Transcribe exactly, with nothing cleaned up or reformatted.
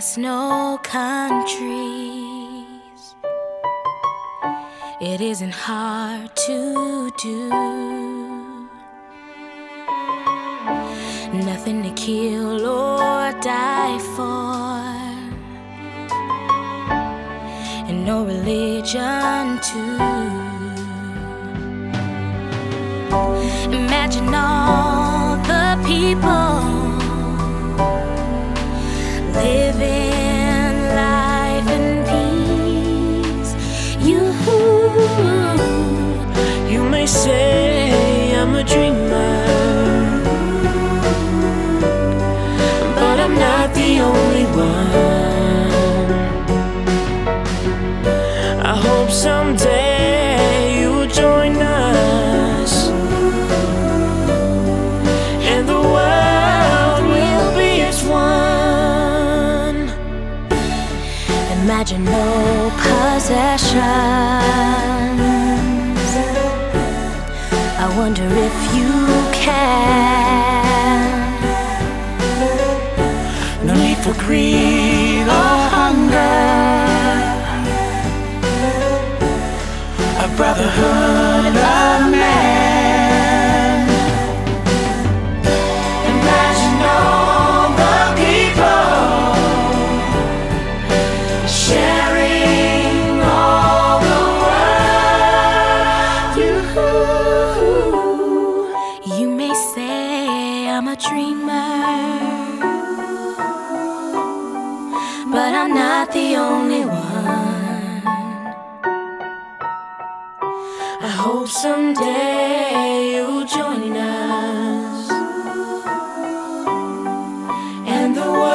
snow countries. It isn't hard to do. Nothing to kill or die for, and no religion too. Imagine all the people living life in peace. You, you may say I'm a dreamer, but I'm not the only one. I hope someday you will join us, and the world will be as one. imagine no possessions. I wonder if you can. No need for greed or hunger, a brotherhood of man. Imagine all the people sharing all the world. You, you may say I'm a dreamer, but I'm not the only one. I hope someday you'll join us, and the world